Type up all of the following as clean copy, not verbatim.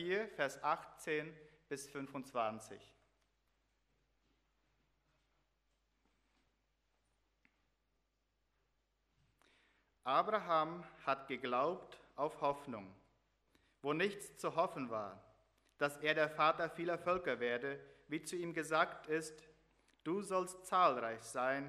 4, Vers 18 bis 25. Abraham hat geglaubt auf Hoffnung, wo nichts zu hoffen war, dass er der Vater vieler Völker werde, wie zu ihm gesagt ist, du sollst zahlreich sein.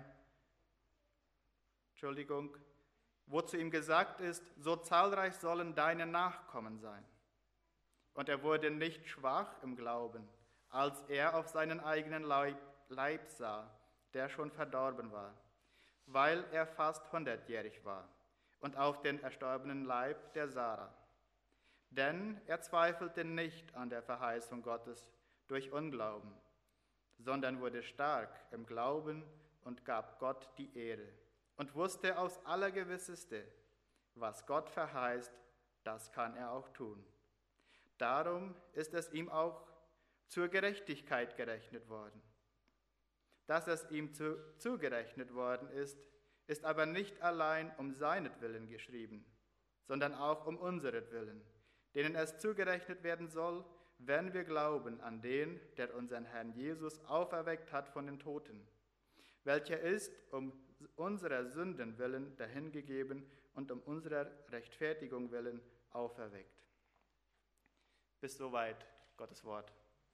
Wo zu ihm gesagt ist, so zahlreich sollen deine Nachkommen sein. Und er wurde nicht schwach im Glauben, als er auf seinen eigenen Leib sah, der schon verdorben war, weil er fast 100-jährig war, und auf den erstorbenen Leib der Sarah. Denn er zweifelte nicht an der Verheißung Gottes durch Unglauben, sondern wurde stark im Glauben und gab Gott die Ehre und wusste aufs Allergewisseste, was Gott verheißt, das kann er auch tun. Darum ist es ihm auch zur Gerechtigkeit gerechnet worden. Dass es ihm zugerechnet worden ist aber nicht allein um seinetwillen geschrieben, sondern auch um unseretwillen, denen es zugerechnet werden soll, wenn wir glauben an den, der unseren Herrn Jesus auferweckt hat von den Toten, welcher ist um unserer Sünden willen dahingegeben und um unserer Rechtfertigung willen auferweckt. Bis soweit Gottes Wort.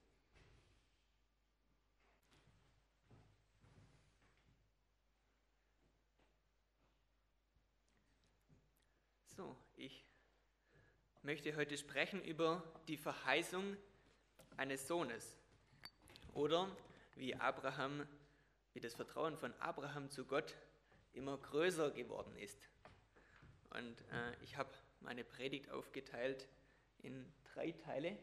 So, ich möchte heute sprechen über die Verheißung eines Sohnes oder wie das Vertrauen von Abraham zu Gott immer größer geworden ist. Und ich habe meine Predigt aufgeteilt in 3 Teile.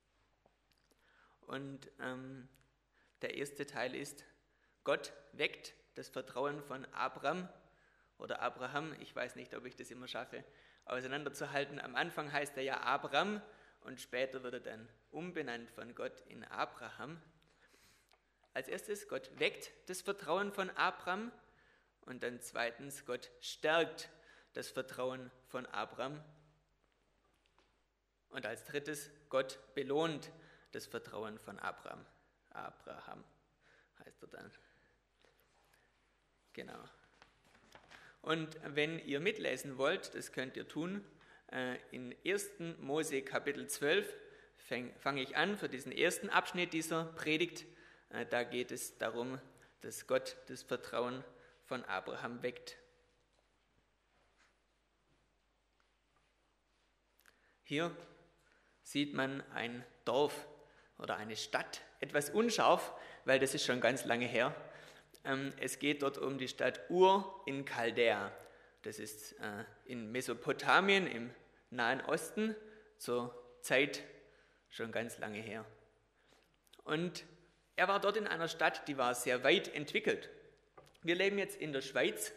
Und der erste Teil ist, Gott weckt das Vertrauen von Abraham, ich weiß nicht, ob ich das immer schaffe, auseinanderzuhalten. Am Anfang heißt er ja Abram und später wird er dann umbenannt von Gott in Abraham. Als erstes, Gott weckt das Vertrauen von Abram und dann zweitens, Gott stärkt das Vertrauen von Abram. Und als drittes, Gott belohnt das Vertrauen von Abraham. Abraham heißt er dann. Genau. Und wenn ihr mitlesen wollt, das könnt ihr tun, in 1. Mose Kapitel 12 fange ich an für diesen ersten Abschnitt dieser Predigt. Da geht es darum, dass Gott das Vertrauen von Abraham weckt. Hier sieht man ein Dorf oder eine Stadt, etwas unscharf, weil das ist schon ganz lange her. Es geht dort um die Stadt Ur in Chaldea. Das ist in Mesopotamien im Nahen Osten, zur Zeit schon ganz lange her. Und er war dort in einer Stadt, die war sehr weit entwickelt. Wir leben jetzt in der Schweiz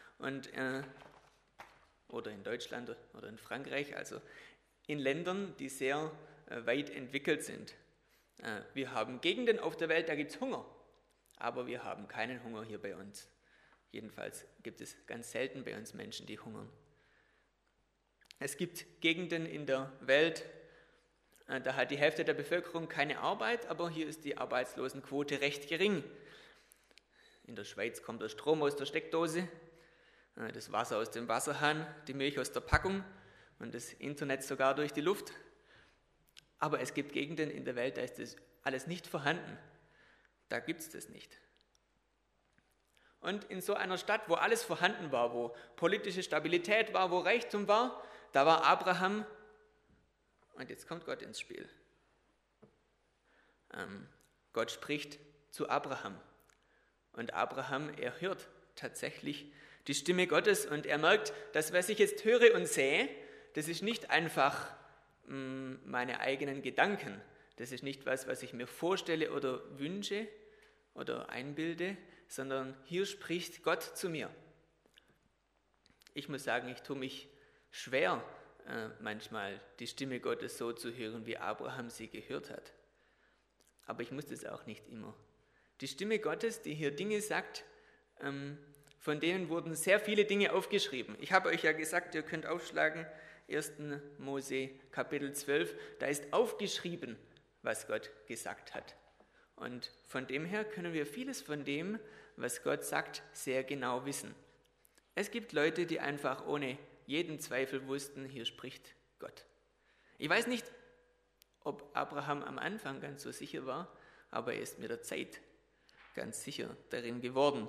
oder in Deutschland oder in Frankreich, also in Ländern, die sehr weit entwickelt sind. Wir haben Gegenden auf der Welt, da gibt es Hunger. Aber wir haben keinen Hunger hier bei uns. Jedenfalls gibt es ganz selten bei uns Menschen, die hungern. Es gibt Gegenden in der Welt, da hat die Hälfte der Bevölkerung keine Arbeit, aber hier ist die Arbeitslosenquote recht gering. In der Schweiz kommt der Strom aus der Steckdose, das Wasser aus dem Wasserhahn, die Milch aus der Packung und das Internet sogar durch die Luft. Aber es gibt Gegenden in der Welt, da ist das alles nicht vorhanden. Da gibt es das nicht. Und in so einer Stadt, wo alles vorhanden war, wo politische Stabilität war, wo Reichtum war, da war Abraham und jetzt kommt Gott ins Spiel. Gott spricht zu Abraham und Abraham, er hört tatsächlich die Stimme Gottes und er merkt, dass was ich jetzt höre und sehe, das ist nicht einfach meine eigenen Gedanken, das ist nicht was ich mir vorstelle oder wünsche oder einbilde, sondern hier spricht Gott zu mir. Ich muss sagen, ich tue mich schwer, manchmal die Stimme Gottes so zu hören, wie Abraham sie gehört hat. Aber ich muss das auch nicht immer. Die Stimme Gottes, die hier Dinge sagt, von denen wurden sehr viele Dinge aufgeschrieben. Ich habe euch ja gesagt, ihr könnt aufschlagen 1. Mose Kapitel 12, da ist aufgeschrieben, was Gott gesagt hat. Und von dem her können wir vieles von dem, was Gott sagt, sehr genau wissen. Es gibt Leute, die einfach ohne jeden Zweifel wussten, hier spricht Gott. Ich weiß nicht, ob Abraham am Anfang ganz so sicher war, aber er ist mit der Zeit ganz sicher darin geworden.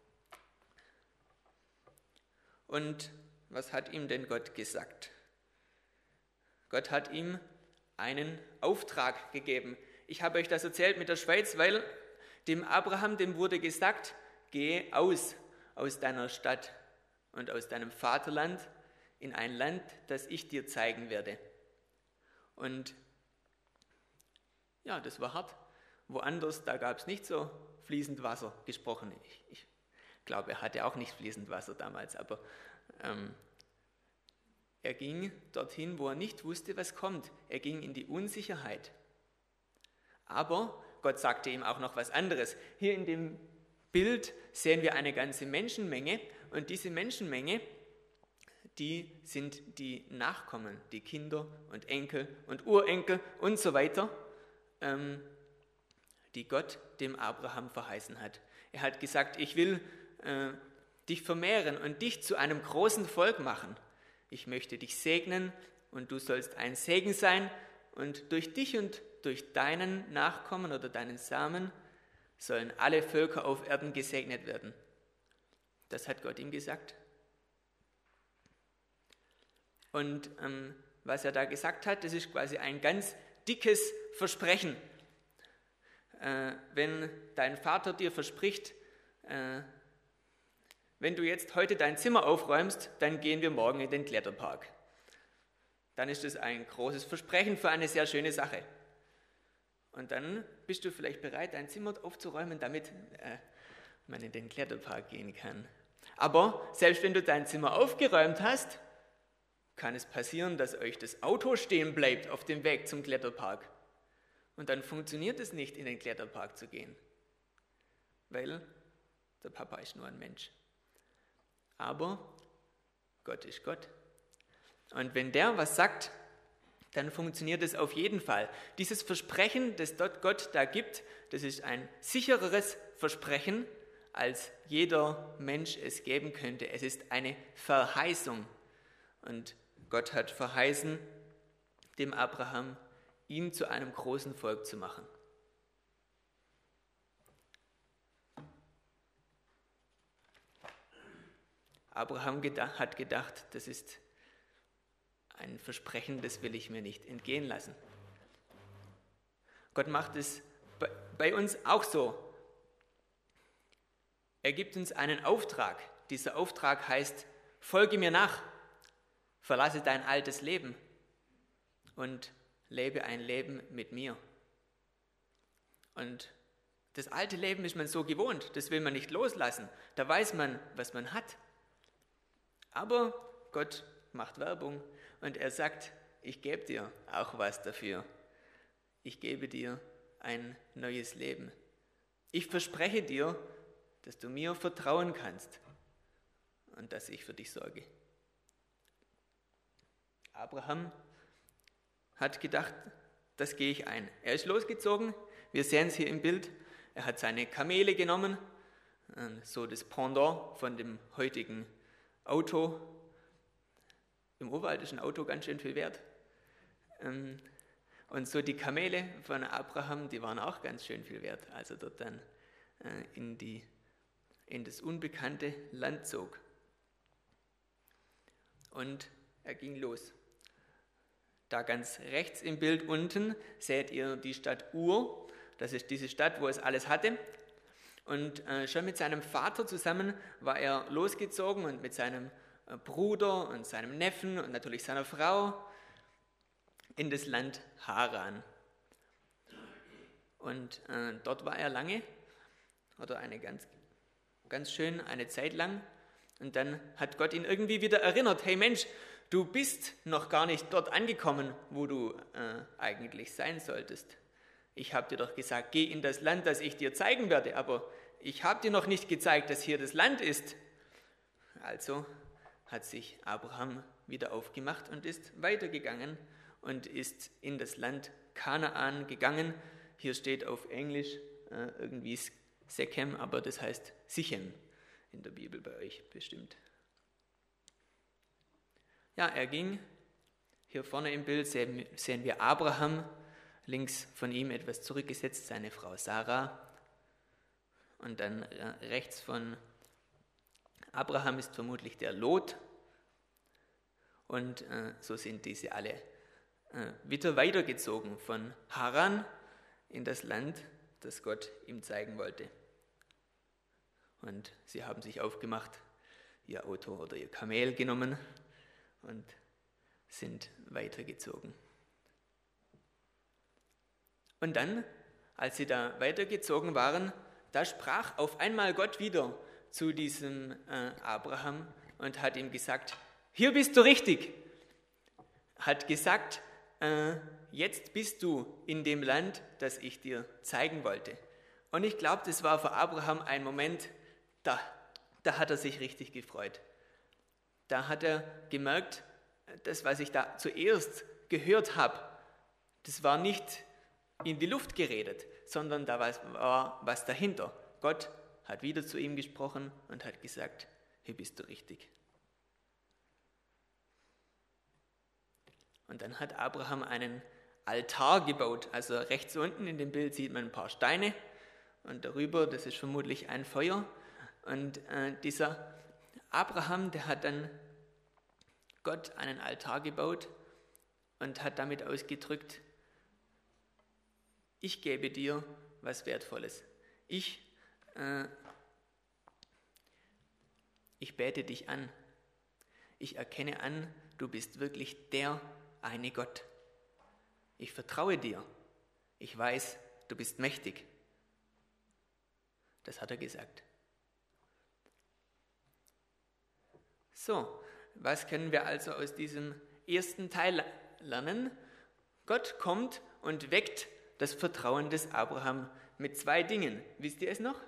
Und was hat ihm denn Gott gesagt? Gott hat ihm einen Auftrag gegeben. Ich habe euch das erzählt mit der Schweiz, weil dem Abraham, dem wurde gesagt, geh aus deiner Stadt und aus deinem Vaterland in ein Land, das ich dir zeigen werde. Und ja, das war hart. Woanders, da gab es nicht so fließend Wasser gesprochen. Ich glaube, er hatte auch nicht fließend Wasser damals, aber er ging dorthin, wo er nicht wusste, was kommt. Er ging in die Unsicherheit. Aber Gott sagte ihm auch noch was anderes. Hier in dem Bild sehen wir eine ganze Menschenmenge und diese Menschenmenge, die sind die Nachkommen, die Kinder und Enkel und Urenkel und so weiter, die Gott dem Abraham verheißen hat. Er hat gesagt, ich will dich vermehren und dich zu einem großen Volk machen. Ich möchte dich segnen und du sollst ein Segen sein und durch dich und durch deinen Nachkommen oder deinen Samen sollen alle Völker auf Erden gesegnet werden. Das hat Gott ihm gesagt. Und was er da gesagt hat, das ist quasi ein ganz dickes Versprechen. Wenn dein Vater dir verspricht, wenn du jetzt heute dein Zimmer aufräumst, dann gehen wir morgen in den Kletterpark. Dann ist das ein großes Versprechen für eine sehr schöne Sache. Und dann bist du vielleicht bereit, dein Zimmer aufzuräumen, damit man in den Kletterpark gehen kann. Aber selbst wenn du dein Zimmer aufgeräumt hast, kann es passieren, dass euch das Auto stehen bleibt auf dem Weg zum Kletterpark. Und dann funktioniert es nicht, in den Kletterpark zu gehen, weil der Papa ist nur ein Mensch. Aber Gott ist Gott. Und wenn der was sagt, dann funktioniert es auf jeden Fall. Dieses Versprechen, das Gott da gibt, das ist ein sichereres Versprechen, als jeder Mensch es geben könnte. Es ist eine Verheißung. Und Gott hat verheißen, dem Abraham, ihn zu einem großen Volk zu machen. Abraham hat gedacht, das ist ein Versprechen, das will ich mir nicht entgehen lassen. Gott macht es bei uns auch so. Er gibt uns einen Auftrag. Dieser Auftrag heißt, folge mir nach, verlasse dein altes Leben und lebe ein Leben mit mir. Und das alte Leben ist man so gewohnt, das will man nicht loslassen. Da weiß man, was man hat. Aber Gott macht Werbung und er sagt, ich gebe dir auch was dafür. Ich gebe dir ein neues Leben. Ich verspreche dir, dass du mir vertrauen kannst und dass ich für dich sorge. Abraham hat gedacht, das gehe ich ein. Er ist losgezogen, wir sehen es hier im Bild. Er hat seine Kamele genommen, so das Pendant von dem heutigen Auto. Im Urwald ist ein Auto ganz schön viel wert. Und so die Kamele von Abraham, die waren auch ganz schön viel wert, als er dort dann in das unbekannte Land zog. Und er ging los. Da ganz rechts im Bild unten seht ihr die Stadt Ur. Das ist diese Stadt, wo es alles hatte. Und schon mit seinem Vater zusammen war er losgezogen und mit seinem Bruder und seinem Neffen und natürlich seiner Frau in das Land Haran. Und dort war er lange, oder eine ganz schön eine Zeit lang. Und dann hat Gott ihn irgendwie wieder erinnert, hey Mensch, du bist noch gar nicht dort angekommen, wo du eigentlich sein solltest. Ich habe dir doch gesagt, geh in das Land, das ich dir zeigen werde, aber ich habe dir noch nicht gezeigt, dass hier das Land ist. Also hat sich Abraham wieder aufgemacht und ist weitergegangen und ist in das Land Kanaan gegangen. Hier steht auf Englisch irgendwie Sechem, aber das heißt Sichem in der Bibel bei euch bestimmt. Ja, er ging. Hier vorne im Bild sehen wir Abraham, links von ihm etwas zurückgesetzt, seine Frau Sarah. Und dann rechts von Abraham ist vermutlich der Lot. Und so sind diese alle wieder weitergezogen von Haran in das Land, das Gott ihm zeigen wollte. Und sie haben sich aufgemacht, ihr Auto oder ihr Kamel genommen und sind weitergezogen. Und dann, als sie da weitergezogen waren, da sprach auf einmal Gott wieder zu diesem Abraham und hat ihm gesagt, hier bist du richtig. Hat gesagt, jetzt bist du in dem Land, das ich dir zeigen wollte. Und ich glaube, das war für Abraham ein Moment, da hat er sich richtig gefreut. Da hat er gemerkt, das, was ich da zuerst gehört habe, das war nicht in die Luft geredet, sondern da war was dahinter. Gott hat wieder zu ihm gesprochen und hat gesagt, hier bist du richtig. Und dann hat Abraham einen Altar gebaut. Also rechts unten in dem Bild sieht man ein paar Steine und darüber, das ist vermutlich ein Feuer. Und dieser Abraham, der hat dann Gott einen Altar gebaut und hat damit ausgedrückt, ich gebe dir was Wertvolles. Ich bete dich an. Ich erkenne an, du bist wirklich der eine Gott. Ich vertraue dir. Ich weiß, du bist mächtig. Das hat er gesagt. So, was können wir also aus diesem ersten Teil lernen? Gott kommt und weckt das Vertrauen des Abraham mit zwei Dingen. Wisst ihr es noch?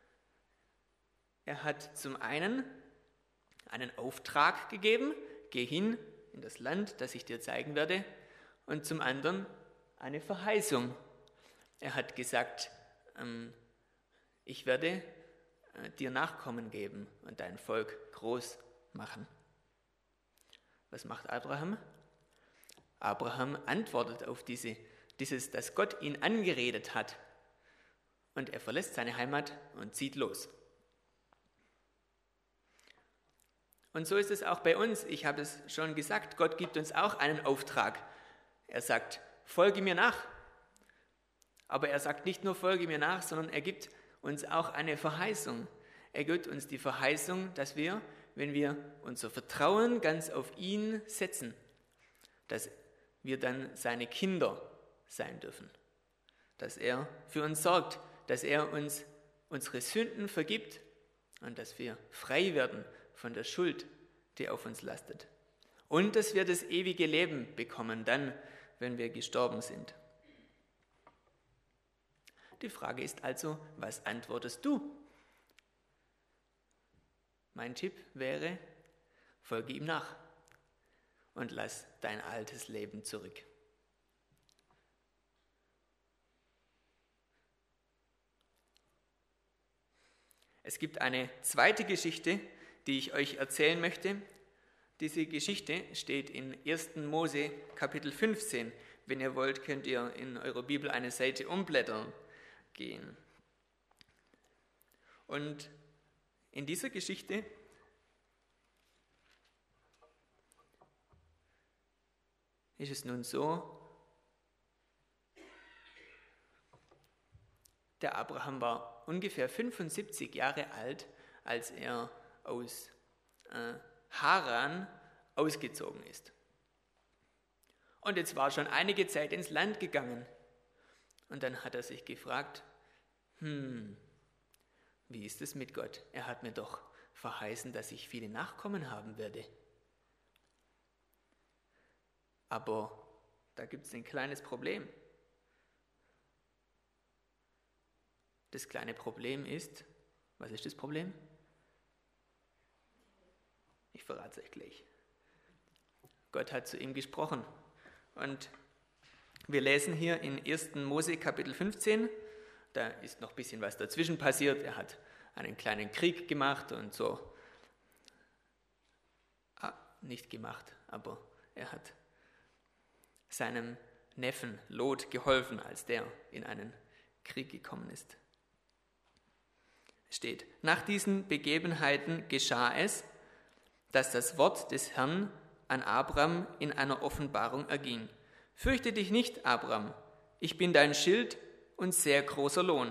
Er hat zum einen einen Auftrag gegeben, geh hin in das Land, das ich dir zeigen werde, und zum anderen eine Verheißung. Er hat gesagt, ich werde dir Nachkommen geben und dein Volk groß machen. Was macht Abraham? Abraham antwortet auf dieses, dass Gott ihn angeredet hat. Und er verlässt seine Heimat und zieht los. Und so ist es auch bei uns. Ich habe es schon gesagt, Gott gibt uns auch einen Auftrag. Er sagt, folge mir nach. Aber er sagt nicht nur, folge mir nach, sondern er gibt uns auch eine Verheißung. Er gibt uns die Verheißung, dass wir, wenn wir unser Vertrauen ganz auf ihn setzen, dass wir dann seine Kinder sein dürfen. Dass er für uns sorgt, dass er uns unsere Sünden vergibt und dass wir frei werden von der Schuld, die auf uns lastet. Und dass wir das ewige Leben bekommen, dann, wenn wir gestorben sind. Die Frage ist also, was antwortest du? Mein Tipp wäre, folge ihm nach und lass dein altes Leben zurück. Es gibt eine zweite Geschichte, die ich euch erzählen möchte. Diese Geschichte steht in 1. Mose Kapitel 15. Wenn ihr wollt, könnt ihr in eurer Bibel eine Seite umblättern gehen. Und in dieser Geschichte ist es nun so, der Abraham war ungefähr 75 Jahre alt, als er aus Haran ausgezogen ist. Und jetzt war schon einige Zeit ins Land gegangen. Und dann hat er sich gefragt, wie ist es mit Gott? Er hat mir doch verheißen, dass ich viele Nachkommen haben werde. Aber da gibt es ein kleines Problem. Das kleine Problem ist, was ist das Problem? Ich verrate es euch gleich. Gott hat zu ihm gesprochen. Und wir lesen hier in 1. Mose Kapitel 15, da ist noch ein bisschen was dazwischen passiert. Er hat einen kleinen Krieg gemacht und so. Nicht gemacht, aber er hat seinem Neffen Lot geholfen, als der in einen Krieg gekommen ist. Es steht, nach diesen Begebenheiten geschah es, dass das Wort des Herrn an Abram in einer Offenbarung erging. Fürchte dich nicht, Abram, ich bin dein Schild und sehr großer Lohn.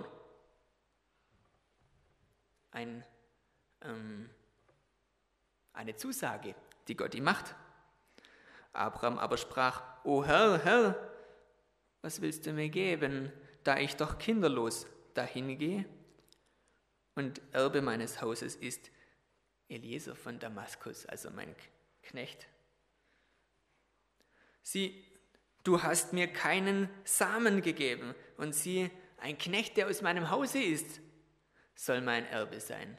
Eine Zusage, die Gott ihm macht. Abram aber sprach, O Herr, Herr, was willst du mir geben, da ich doch kinderlos dahin gehe? Und Erbe meines Hauses ist Eliezer von Damaskus, also mein Knecht. Sieh, du hast mir keinen Samen gegeben, und sieh, ein Knecht, der aus meinem Hause ist, soll mein Erbe sein.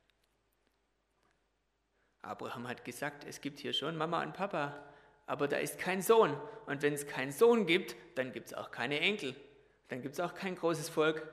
Abraham hat gesagt, es gibt hier schon Mama und Papa, aber da ist kein Sohn. Und wenn es keinen Sohn gibt, dann gibt es auch keine Enkel. Dann gibt es auch kein großes Volk.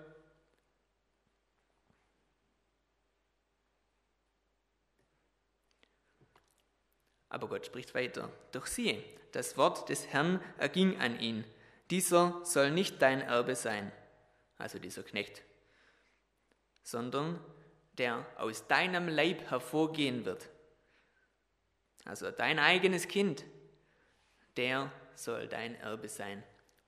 Aber Gott spricht weiter. Doch siehe, das Wort des Herrn erging an ihn. Dieser soll nicht dein Erbe sein, also dieser Knecht, sondern der aus deinem Leib hervorgehen wird. Also dein eigenes Kind, der soll dein Erbe sein.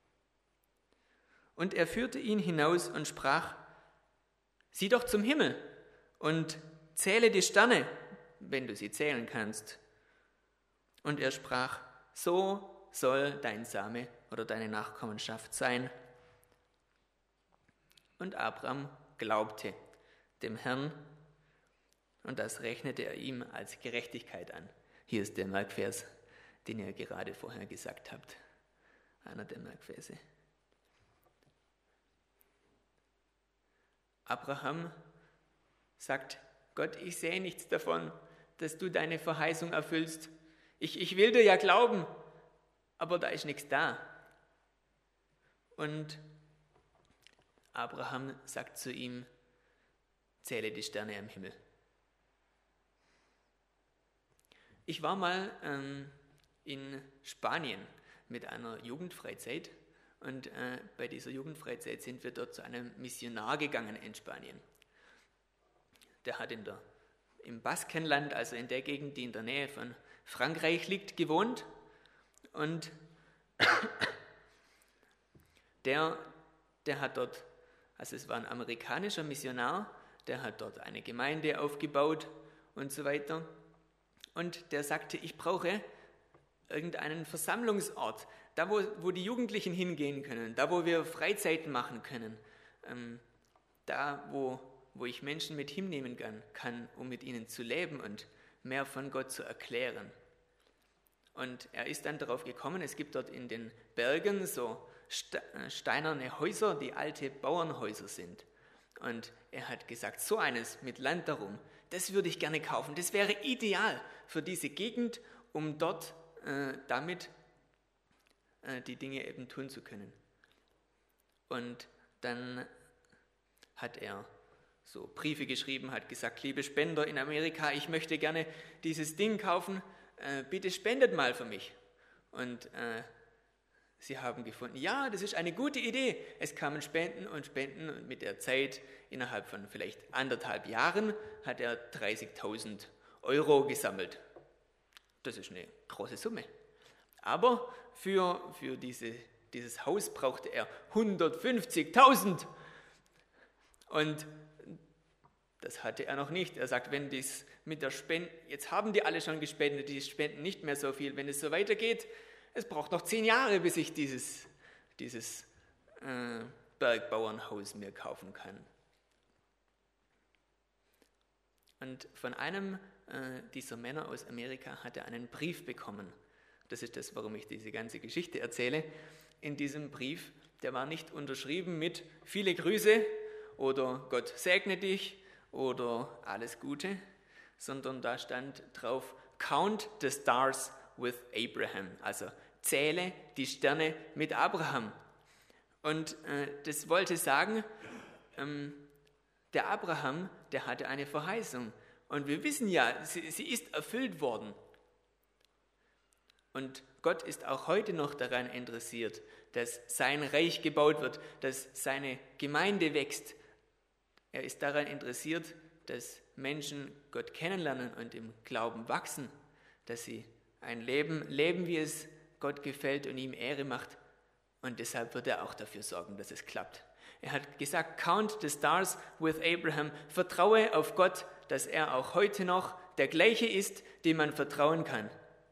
Und er führte ihn hinaus und sprach, sieh doch zum Himmel und zähle die Sterne, wenn du sie zählen kannst. Und er sprach, so soll dein Same oder deine Nachkommenschaft sein. Und Abram glaubte dem Herrn, und das rechnete er ihm als Gerechtigkeit an. Hier ist der Merkvers, den ihr gerade vorher gesagt habt. Einer der Merkverse. Abraham sagt, Gott, ich sehe nichts davon, dass du deine Verheißung erfüllst. Ich will dir ja glauben, aber da ist nichts da. Und Abraham sagt zu ihm, zähle die Sterne am Himmel. Ich war mal in Spanien mit einer Jugendfreizeit und bei dieser Jugendfreizeit sind wir dort zu einem Missionar gegangen in Spanien. Der hat im Baskenland, also in der Gegend, die in der Nähe von Frankreich liegt, gewohnt und der hat dort, also es war ein amerikanischer Missionar, der hat dort eine Gemeinde aufgebaut und so weiter. Und der sagte, ich brauche irgendeinen Versammlungsort, da wo die Jugendlichen hingehen können, da wo wir Freizeiten machen können, da wo ich Menschen mit hinnehmen kann, um mit ihnen zu leben und mehr von Gott zu erklären. Und er ist dann darauf gekommen, es gibt dort in den Bergen so steinerne Häuser, die alte Bauernhäuser sind. Und er hat gesagt, so eines mit Land darum, das würde ich gerne kaufen. Das wäre ideal für diese Gegend, um dort damit die Dinge eben tun zu können. Und dann hat er so Briefe geschrieben, hat gesagt, liebe Spender in Amerika, ich möchte gerne dieses Ding kaufen, bitte spendet mal für mich. Und sie haben gefunden, ja, das ist eine gute Idee. Es kamen Spenden und mit der Zeit, innerhalb von vielleicht 1,5 Jahren, hat er 30.000 Euro gesammelt. Das ist eine große Summe. Aber für dieses Haus brauchte er 150.000. Und das hatte er noch nicht. Er sagt, wenn dies mit der Spende, jetzt haben die alle schon gespendet, die spenden nicht mehr so viel. Wenn es so weitergeht, es braucht noch 10 Jahre, bis ich dieses Bergbauernhaus mir kaufen kann. Und von einem dieser Männer aus Amerika hat er einen Brief bekommen. Das ist das, warum ich diese ganze Geschichte erzähle. In diesem Brief, der war nicht unterschrieben mit viele Grüße oder Gott segne dich oder alles Gute, sondern da stand drauf, count the stars with Abraham, also zähle die Sterne mit Abraham. Und das wollte sagen, der Abraham, der hatte eine Verheißung. Und wir wissen ja, sie ist erfüllt worden. Und Gott ist auch heute noch daran interessiert, dass sein Reich gebaut wird, dass seine Gemeinde wächst. Er ist daran interessiert, dass Menschen Gott kennenlernen und im Glauben wachsen, dass sie ein Leben leben, wie es Gott gefällt und ihm Ehre macht. Und deshalb wird er auch dafür sorgen, dass es klappt. Er hat gesagt, count the stars with Abraham. Vertraue auf Gott, dass er auch heute noch der gleiche ist, dem man vertrauen kann.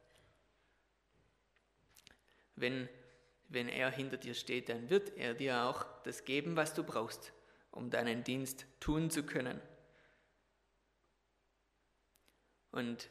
Wenn er hinter dir steht, dann wird er dir auch das geben, was du brauchst, um deinen Dienst tun zu können. Und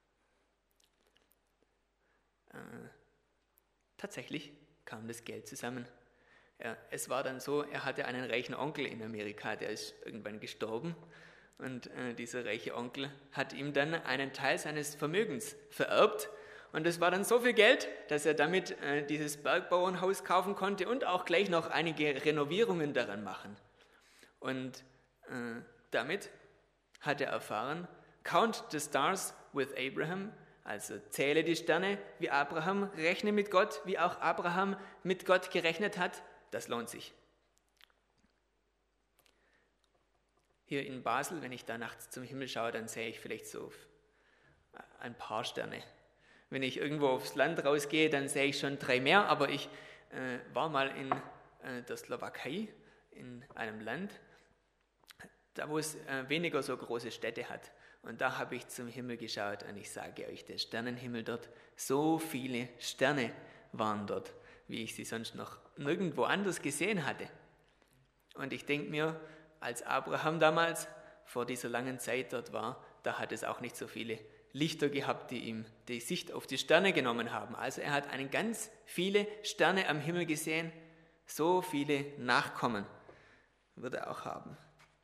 tatsächlich kam das Geld zusammen. Es war dann so, er hatte einen reichen Onkel in Amerika, der ist irgendwann gestorben. Und dieser reiche Onkel hat ihm dann einen Teil seines Vermögens vererbt. Und das war dann so viel Geld, dass er damit dieses Bergbauernhaus kaufen konnte und auch gleich noch einige Renovierungen daran machen. Und damit hat er erfahren, count the stars with Abraham, also zähle die Sterne wie Abraham, rechne mit Gott, wie auch Abraham mit Gott gerechnet hat, das lohnt sich. Hier in Basel, wenn ich da nachts zum Himmel schaue, dann sehe ich vielleicht so ein paar Sterne. Wenn ich irgendwo aufs Land rausgehe, dann sehe ich schon 3 mehr, aber ich war mal in der Slowakei, in einem Land, da wo es weniger so große Städte hat. Und da habe ich zum Himmel geschaut und ich sage euch, der Sternenhimmel dort, so viele Sterne waren dort, wie ich sie sonst noch nirgendwo anders gesehen hatte. Und ich denke mir, als Abraham damals vor dieser langen Zeit dort war, da hat es auch nicht so viele Lichter gehabt, die ihm die Sicht auf die Sterne genommen haben. Also er hat ganz viele Sterne am Himmel gesehen, so viele Nachkommen wird er auch haben.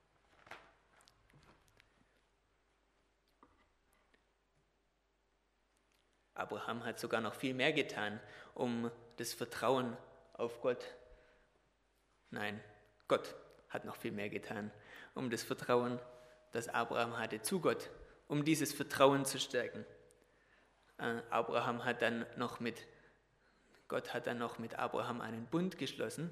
Abraham hat sogar noch viel mehr getan, um das Vertrauen auf Gott. Nein, Gott hat noch viel mehr getan, um das Vertrauen, das Abraham hatte zu Gott, um dieses Vertrauen zu stärken. Gott hat dann noch mit Abraham einen Bund geschlossen.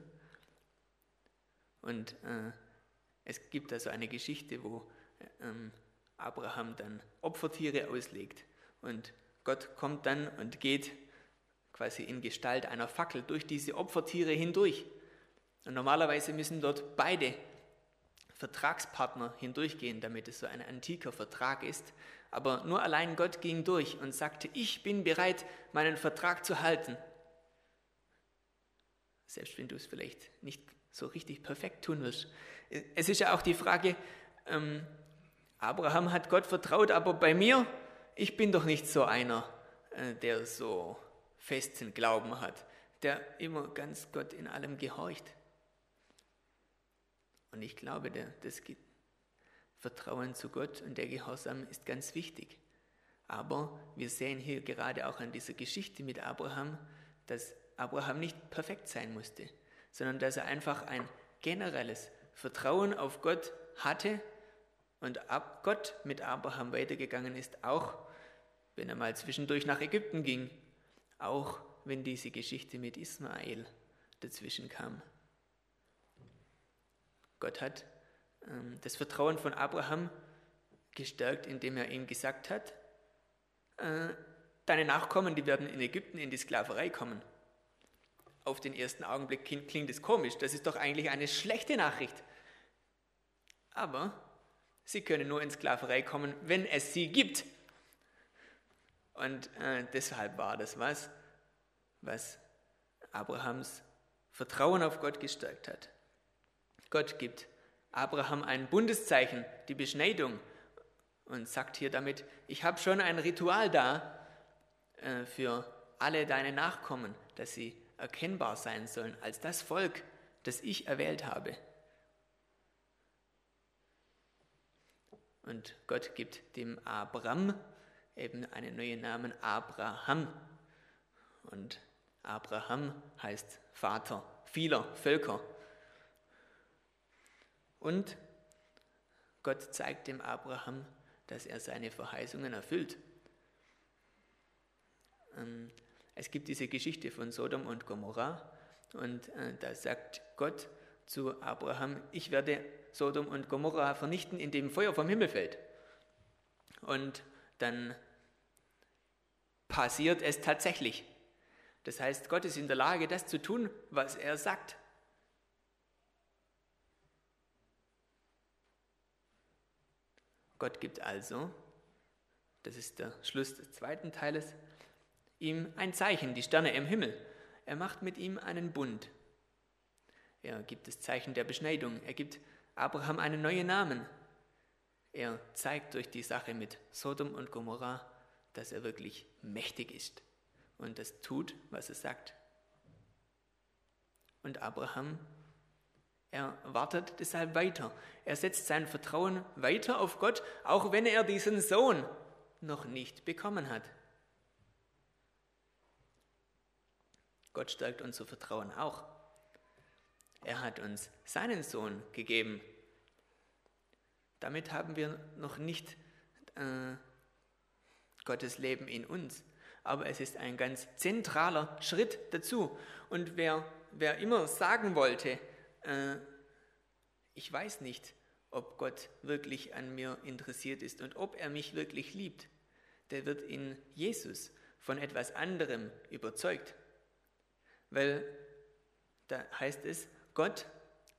Und es gibt also eine Geschichte, wo Abraham dann Opfertiere auslegt. Und Gott kommt dann und geht quasi in Gestalt einer Fackel durch diese Opfertiere hindurch. Und normalerweise müssen dort beide Vertragspartner hindurchgehen, damit es so ein antiker Vertrag ist. Aber nur allein Gott ging durch und sagte, ich bin bereit, meinen Vertrag zu halten. Selbst wenn du es vielleicht nicht so richtig perfekt tun wirst. Es ist ja auch die Frage, Abraham hat Gott vertraut, aber bei mir, ich bin doch nicht so einer, der so festen Glauben hat, der immer ganz Gott in allem gehorcht. Und ich glaube, das Vertrauen zu Gott und der Gehorsam ist ganz wichtig. Aber wir sehen hier gerade auch an dieser Geschichte mit Abraham, dass Abraham nicht perfekt sein musste, sondern dass er einfach ein generelles Vertrauen auf Gott hatte und Gott mit Abraham weitergegangen ist, auch wenn er mal zwischendurch nach Ägypten ging, auch wenn diese Geschichte mit Ismael dazwischen kam. Gott hat das Vertrauen von Abraham gestärkt, indem er ihm gesagt hat, deine Nachkommen, die werden in Ägypten in die Sklaverei kommen. Auf den ersten Augenblick klingt es komisch, das ist doch eigentlich eine schlechte Nachricht. Aber sie können nur in Sklaverei kommen, wenn es sie gibt. Und deshalb war das was Abrahams Vertrauen auf Gott gestärkt hat. Gott gibt Abraham ein Bundeszeichen, die Beschneidung, und sagt hier damit, ich habe schon ein Ritual da für alle deine Nachkommen, dass sie erkennbar sein sollen als das Volk, das ich erwählt habe. Und Gott gibt dem Abram eben einen neuen Namen Abraham. Und Abraham heißt Vater vieler Völker. Und Gott zeigt dem Abraham, dass er seine Verheißungen erfüllt. Es gibt diese Geschichte von Sodom und Gomorra und da sagt Gott zu Abraham, ich werde Sodom und Gomorra vernichten, indem Feuer vom Himmel fällt. Und dann passiert es tatsächlich. Das heißt, Gott ist in der Lage, das zu tun, was er sagt. Gott gibt also, das ist der Schluss des zweiten Teiles, ihm ein Zeichen, die Sterne im Himmel. Er macht mit ihm einen Bund. Er gibt das Zeichen der Beschneidung. Er gibt Abraham einen neuen Namen. Er zeigt durch die Sache mit Sodom und Gomorra, dass er wirklich mächtig ist und das tut, was er sagt. Und Abraham, er wartet deshalb weiter. Er setzt sein Vertrauen weiter auf Gott, auch wenn er diesen Sohn noch nicht bekommen hat. Gott stärkt unser Vertrauen auch. Er hat uns seinen Sohn gegeben. Damit haben wir noch nicht Gottes Leben in uns. Aber es ist ein ganz zentraler Schritt dazu. Und wer immer sagen wollte, ich weiß nicht, ob Gott wirklich an mir interessiert ist und ob er mich wirklich liebt, der wird in Jesus von etwas anderem überzeugt. Weil da heißt es, Gott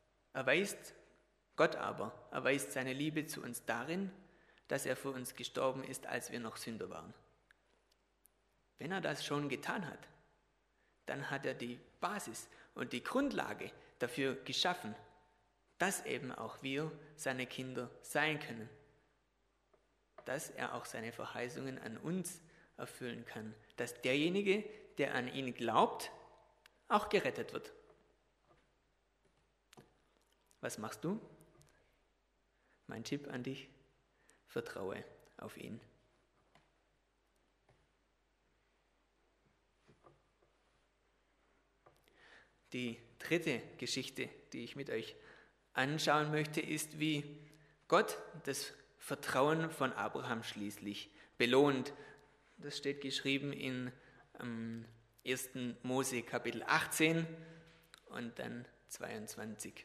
aber erweist seine Liebe zu uns darin, dass er für uns gestorben ist, als wir noch Sünder waren. Wenn er das schon getan hat, dann hat er die Basis und die Grundlage dafür geschaffen, dass eben auch wir seine Kinder sein können. Dass er auch seine Verheißungen an uns erfüllen kann. Dass derjenige, der an ihn glaubt, auch gerettet wird. Was machst du? Mein Tipp an dich, vertraue auf ihn. Die dritte Geschichte, die ich mit euch anschauen möchte, ist, wie Gott das Vertrauen von Abraham schließlich belohnt. Das steht geschrieben in 1. Mose Kapitel 18 und dann 22.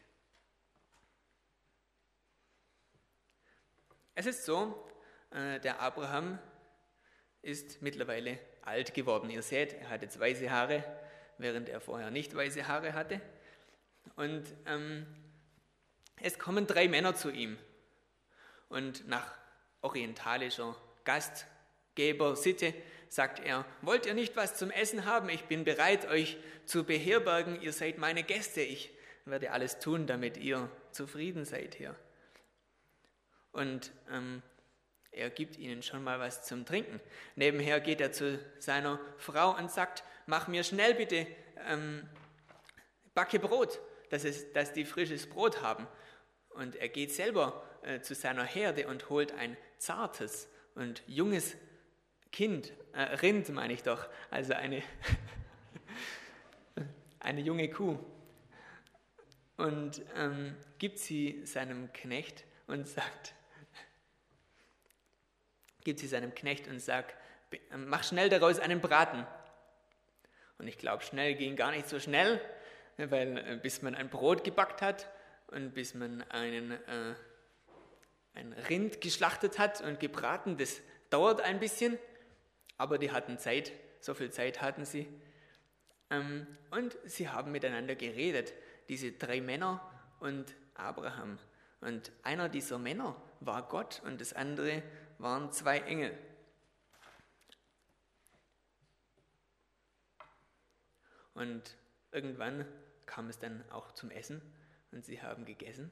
Es ist so, der Abraham ist mittlerweile alt geworden. Ihr seht, er hat jetzt weiße Haare, während er vorher nicht weiße Haare hatte. Und es kommen 3 Männer zu ihm. Und nach orientalischer Gastgebersitte sagt er, wollt ihr nicht was zum Essen haben? Ich bin bereit, euch zu beherbergen. Ihr seid meine Gäste. Ich werde alles tun, damit ihr zufrieden seid hier. Und er gibt ihnen schon mal was zum Trinken. Nebenher geht er zu seiner Frau und sagt, mach mir schnell bitte, backe Brot, dass die frisches Brot haben. Und er geht selber zu seiner Herde und holt ein zartes und junges Rind meine ich doch, also eine junge Kuh. Und gibt sie seinem Knecht und sagt, mach schnell daraus einen Braten. Und ich glaube, schnell ging gar nicht so schnell, weil bis man ein Brot gebackt hat und bis man ein Rind geschlachtet hat und gebraten, das dauert ein bisschen, aber die hatten Zeit, so viel Zeit hatten sie. Und sie haben miteinander geredet, diese 3 Männer und Abraham. Und einer dieser Männer war Gott und das andere waren 2 Engel. Und irgendwann kam es dann auch zum Essen und sie haben gegessen.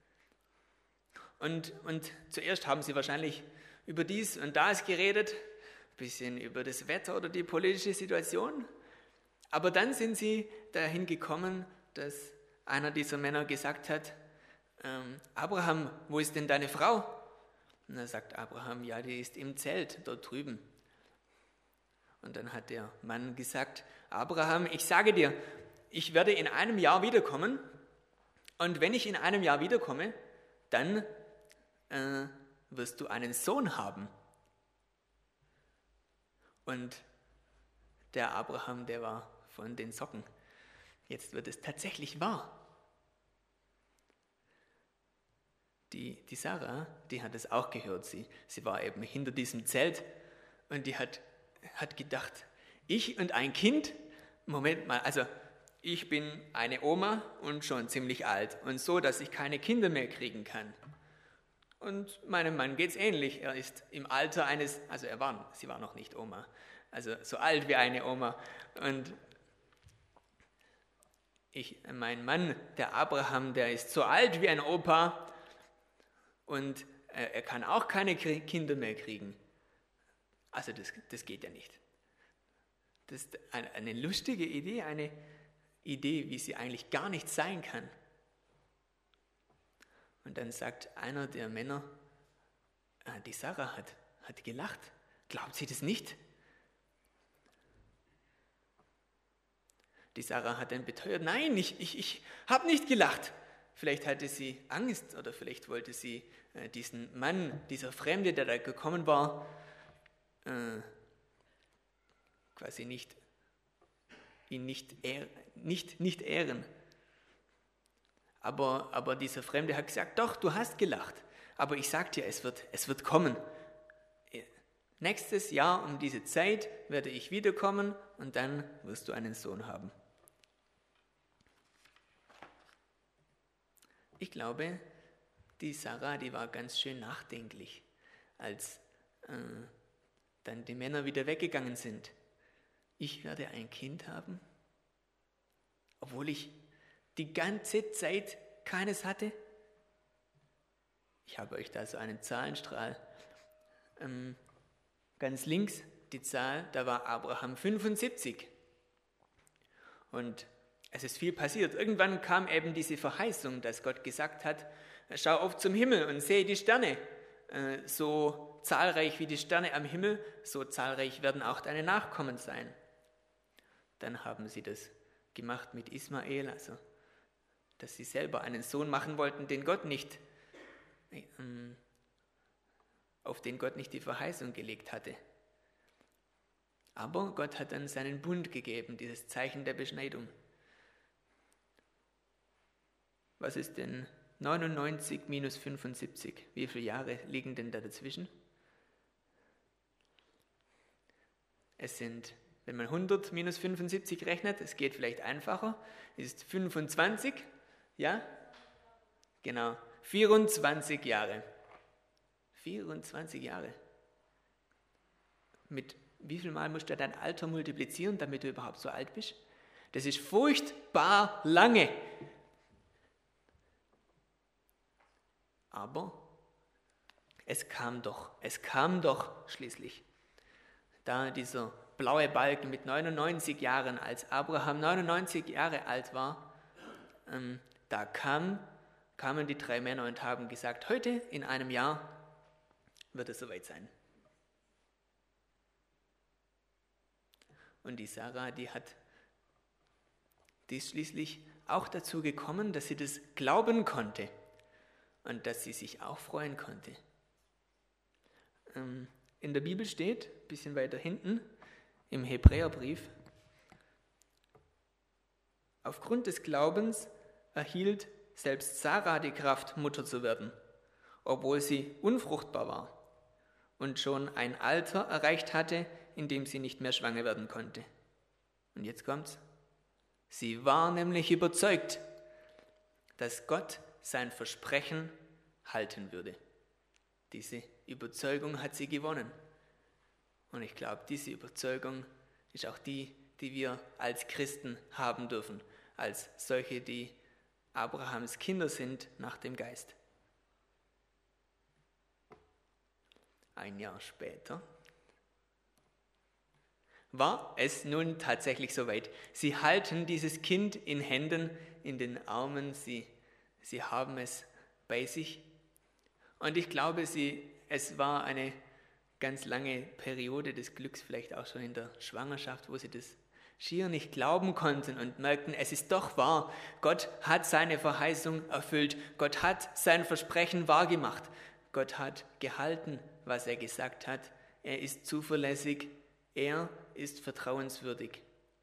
Und zuerst haben sie wahrscheinlich über dies und das geredet, ein bisschen über das Wetter oder die politische Situation. Aber dann sind sie dahin gekommen, dass einer dieser Männer gesagt hat, Abraham, wo ist denn deine Frau? Und da sagt Abraham, ja, die ist im Zelt dort drüben. Und dann hat der Mann gesagt, Abraham, ich sage dir, ich werde in einem Jahr wiederkommen. Und wenn ich in einem Jahr wiederkomme, dann wirst du einen Sohn haben. Und der Abraham, der war von den Socken. Jetzt wird es tatsächlich wahr. Die Sarah, die hat es auch gehört. Sie war eben hinter diesem Zelt und die hat gedacht, ich und ein Kind, Moment mal, also ich bin eine Oma und schon ziemlich alt und so, dass ich keine Kinder mehr kriegen kann. Und meinem Mann geht es ähnlich. Er ist im Alter eines, also sie war noch nicht Oma, also so alt wie eine Oma. Und mein Mann, der Abraham, der ist so alt wie ein Opa und er kann auch keine Kinder mehr kriegen. Also das geht ja nicht. Das ist eine lustige Idee, eine Idee, wie sie eigentlich gar nicht sein kann. Und dann sagt einer der Männer, die Sarah hat gelacht. Glaubt sie das nicht? Die Sarah hat dann beteuert, nein, ich habe nicht gelacht. Vielleicht hatte sie Angst oder vielleicht wollte sie diesen Mann, dieser Fremde, der da gekommen war, quasi ihn nicht ehren. Aber dieser Fremde hat gesagt, doch, du hast gelacht. Aber ich sag dir, es wird kommen. Nächstes Jahr um diese Zeit werde ich wiederkommen und dann wirst du einen Sohn haben. Ich glaube, die Sarah, die war ganz schön nachdenklich, als dann die Männer wieder weggegangen sind. Ich werde ein Kind haben, obwohl ich die ganze Zeit keines hatte. Ich habe euch da so einen Zahlenstrahl. Ganz links die Zahl, da war Abraham 75. Und es ist viel passiert. Irgendwann kam eben diese Verheißung, dass Gott gesagt hat, schau auf zum Himmel und sehe die Sterne. So zahlreich wie die Sterne am Himmel, so zahlreich werden auch deine Nachkommen sein. Dann haben sie das gemacht mit Ismael, also dass sie selber einen Sohn machen wollten, auf den Gott nicht die Verheißung gelegt hatte. Aber Gott hat dann seinen Bund gegeben, dieses Zeichen der Beschneidung. Was ist denn 99 minus 75? Wie viele Jahre liegen denn da dazwischen? Es sind, wenn man 100 minus 75 rechnet, es geht vielleicht einfacher, ist 25, ja? Genau, 24 Jahre. 24 Jahre. Mit wie viel Mal musst du dein Alter multiplizieren, damit du überhaupt so alt bist? Das ist furchtbar lange. Aber es kam doch schließlich. Da dieser blaue Balken mit 99 Jahren, als Abraham 99 Jahre alt war, da kamen die 3 Männer und haben gesagt, heute in einem Jahr wird es soweit sein. Und die Sarah, die ist schließlich auch dazu gekommen, dass sie das glauben konnte. Und dass sie sich auch freuen konnte. In der Bibel steht, ein bisschen weiter hinten, im Hebräerbrief, aufgrund des Glaubens erhielt selbst Sarah die Kraft, Mutter zu werden, obwohl sie unfruchtbar war und schon ein Alter erreicht hatte, in dem sie nicht mehr schwanger werden konnte. Und jetzt kommt's. Sie war nämlich überzeugt, dass Gott sein Versprechen halten würde. Diese Überzeugung hat sie gewonnen. Und ich glaube, diese Überzeugung ist auch die wir als Christen haben dürfen, als solche, die Abrahams Kinder sind nach dem Geist. Ein Jahr später war es nun tatsächlich soweit. Sie halten dieses Kind in Händen, in den Armen, sie haben es bei sich. Und ich glaube, es war eine ganz lange Periode des Glücks, vielleicht auch schon in der Schwangerschaft, wo sie das schier nicht glauben konnten und merkten, es ist doch wahr, Gott hat seine Verheißung erfüllt, Gott hat sein Versprechen wahrgemacht, Gott hat gehalten, was er gesagt hat, er ist zuverlässig, er ist vertrauenswürdig.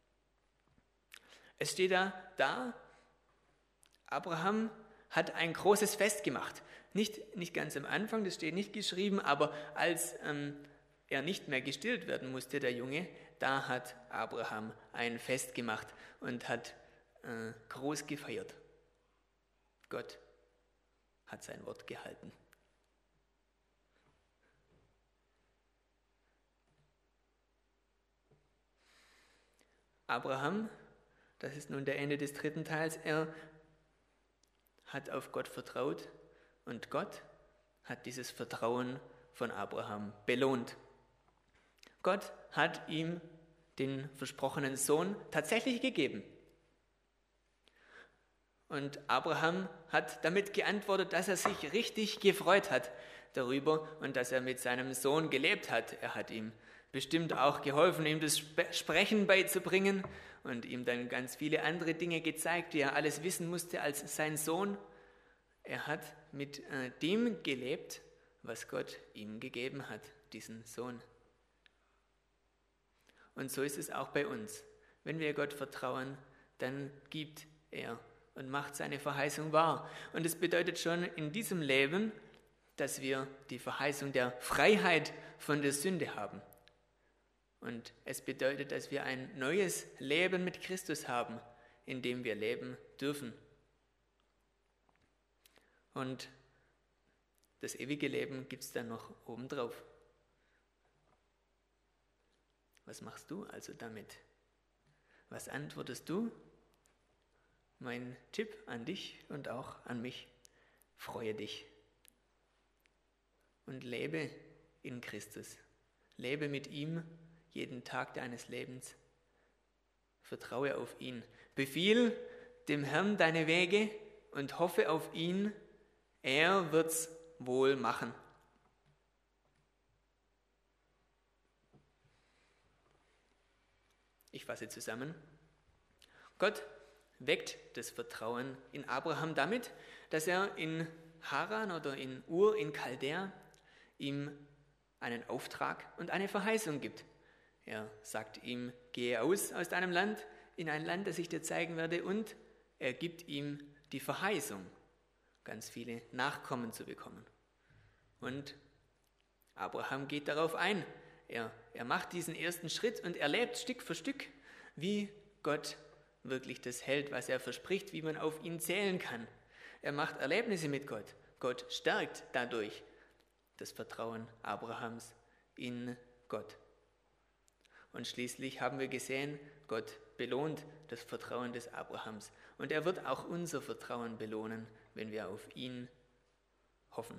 Es steht da, Abraham hat ein großes Fest gemacht. Nicht ganz am Anfang, das steht nicht geschrieben, aber als er nicht mehr gestillt werden musste, der Junge, da hat Abraham ein Fest gemacht und hat groß gefeiert. Gott hat sein Wort gehalten. Abraham, das ist nun der Ende des 3. Teils, er hat auf Gott vertraut und Gott hat dieses Vertrauen von Abraham belohnt. Gott hat ihm den versprochenen Sohn tatsächlich gegeben. Und Abraham hat damit geantwortet, dass er sich richtig gefreut hat darüber und dass er mit seinem Sohn gelebt hat. Er hat ihm bestimmt auch geholfen, ihm das Sprechen beizubringen und ihm dann ganz viele andere Dinge gezeigt, die er alles wissen musste als sein Sohn. Er hat mit dem gelebt, was Gott ihm gegeben hat, diesen Sohn. Und so ist es auch bei uns. Wenn wir Gott vertrauen, dann gibt er und macht seine Verheißung wahr. Und es bedeutet schon in diesem Leben, dass wir die Verheißung der Freiheit von der Sünde haben. Und es bedeutet, dass wir ein neues Leben mit Christus haben, in dem wir leben dürfen. Und das ewige Leben gibt es dann noch obendrauf. Was machst du also damit? Was antwortest du? Mein Tipp an dich und auch an mich: Freue dich und lebe in Christus. Lebe mit ihm jeden Tag deines Lebens. Vertraue auf ihn. Befiehl dem Herrn deine Wege und hoffe auf ihn. Er wird's wohl machen. Ich fasse zusammen. Gott weckt das Vertrauen in Abraham damit, dass er in Haran oder in Ur in Chaldea ihm einen Auftrag und eine Verheißung gibt. Er sagt ihm, gehe aus deinem Land in ein Land, das ich dir zeigen werde, und er gibt ihm die Verheißung, ganz viele Nachkommen zu bekommen. Und Abraham geht darauf ein. Er macht diesen ersten Schritt und erlebt Stück für Stück, wie Gott wirklich das hält, was er verspricht, wie man auf ihn zählen kann. Er macht Erlebnisse mit Gott. Gott stärkt dadurch das Vertrauen Abrahams in Gott. Und schließlich haben wir gesehen, Gott belohnt das Vertrauen des Abrahams. Und er wird auch unser Vertrauen belohnen, wenn wir auf ihn hoffen.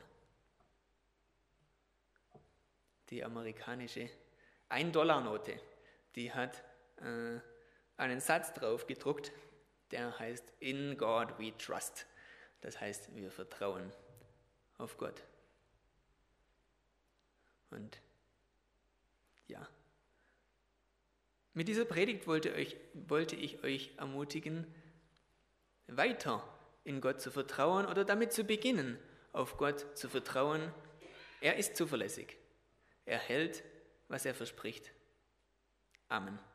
Die amerikanische 1-Dollar-Note, die hat einen Satz drauf gedruckt, der heißt In God we trust. Das heißt, wir vertrauen auf Gott. Und ja, mit dieser Predigt wollte ich euch ermutigen, weiter in Gott zu vertrauen oder damit zu beginnen, auf Gott zu vertrauen. Er ist zuverlässig. Er hält, was er verspricht. Amen.